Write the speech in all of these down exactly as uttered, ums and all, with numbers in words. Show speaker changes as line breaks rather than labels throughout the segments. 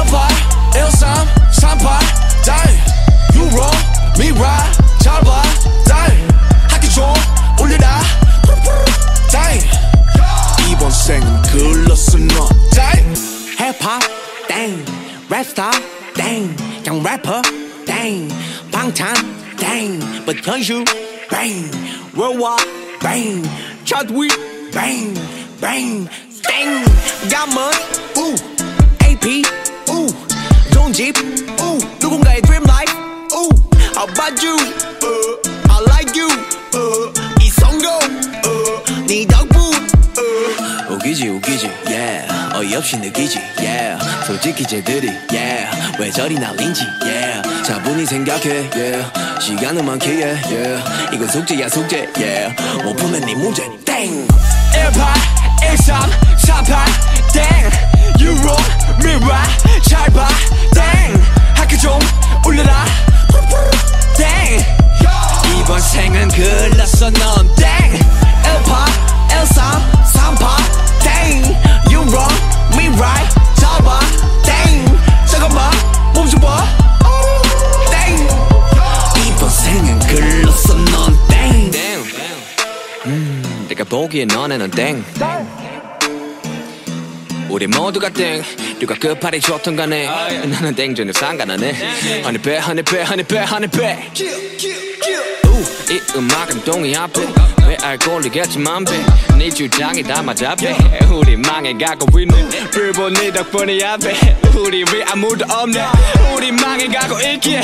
일팔 일삼 삼팔 다이 You wrong me right 잘 봐 다이 학기 좀 올려라 다이 이번 생은 글렀어 너 다이
힙합 땡 랩스타 땡 그냥 래퍼 땡 방탄 땡 but 현슈 bang worldwide bang 차트위 bang bang 땡 가문 우 에이피 우 좋은 집 우 누군가의 dream life 우 How about you uh, I like you uh, 이성도 uh, 네 덕분 uh.
웃기지 웃기지 yeah 어이없이 느끼지 yeah 솔직히 쟤들이 yeah 왜 저리 날린지 yeah 차분히 생각해 yeah 시간은 많기에 yeah 이건 숙제야 숙제 yeah 못 푸면 네 문제 땡
일팔 일삼 삼팔 땡 You wrong me right 잘 봐 땡 학교 좀 올려라 땡 이번 생은 글렀어 넌 땡 일팔 일삼 삼팔 땡 You wrong me right 잘 봐 땡 잠깐만 몸 좀 봐 땡 이번 생은 글렀어 넌 땡
땡 음, 내가 보기에 너네는 땡 우리 모두가 땡 누가 끝발이 좋던 간에 나는 땡전혀 상관하네 honeybear honeybear honeybear honeybear 이 음악은 동의 앞에 왜 알코올이겠지만 배네 주장이 다 맞아 배 우리 망해가고 있네 불보 네 덕분이야 배 우리 왜 아무도 없네 우리 망해가고 있기에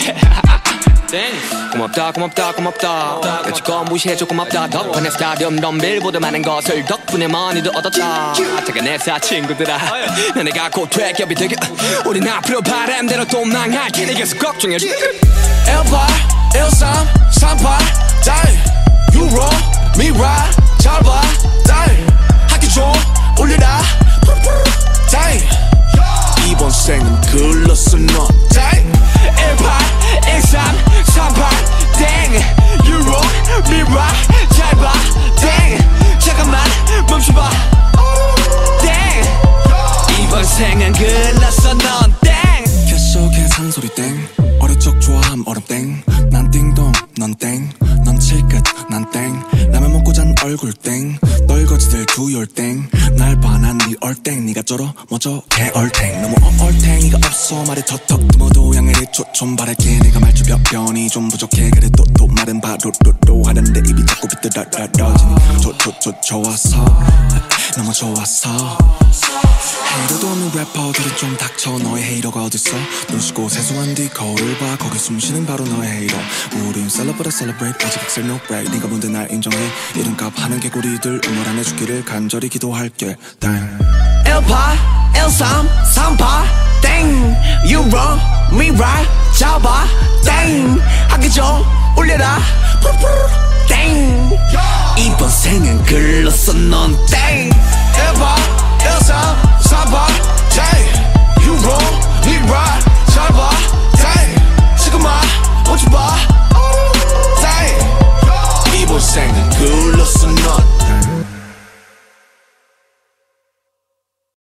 고맙다 고맙다 고맙다 여지껏 무시해줘 고맙다 덕분에 스타디움 덤빌보다 많은 것을 덕분에 많이도 얻었다 잠깐 내사 친구들아 너네가 곧 퇴격이 되게 우린 앞으로 바람대로 또 망할게 내게서 걱정해
일팔 일삼 삼팔 다이 You wrong me right 잘 봐 다이 학기 좀 올려라 다이 이번 생은 글렀어 너 다이 일팔 일삼 삼팔 땡 You wrong me right 잘 봐 땡 잠깐만 멈춰봐 땡 이번 생은 글렀어 넌 땡
계속해 산소리 땡 어릴 적 좋아함 얼음 땡난 띵동 넌 땡 넌 칠끝 난 땡 라면 먹고 잔 얼굴 땡 널거지들 두열 땡날 봐 난 네 얼땡 네가 쩔어 먼저 개얼탱 너무 얼탱이가 없어 말에 턱턱 뜸어도 양해를 좀 바랄게 내가 말주변변이 좀 부족해 그래 또 또 말은 바로로로 하는데 입이 자꾸 비뚤어지니 좋좋좋 좋았어 너무 좋았어 헤이러도 없는 래퍼들은 좀 닥쳐 너의 헤이러가 어딨어 눈 씻고 세수한 뒤 거울을 봐 거기 숨쉬는 바로 너의 헤이러 우린 celebrate celebrate 아직 excel no break 네가 뭔데 날 인정해 이름값 하는 개구리들 응원 안 해주기를 간절히 기도할게 땡
일팔 일삼 삼팔 땡 You wrong me right 잡아 땡 학기 좀 올려라 땡 이번 생은 글렀어 넌 땡
일팔 일삼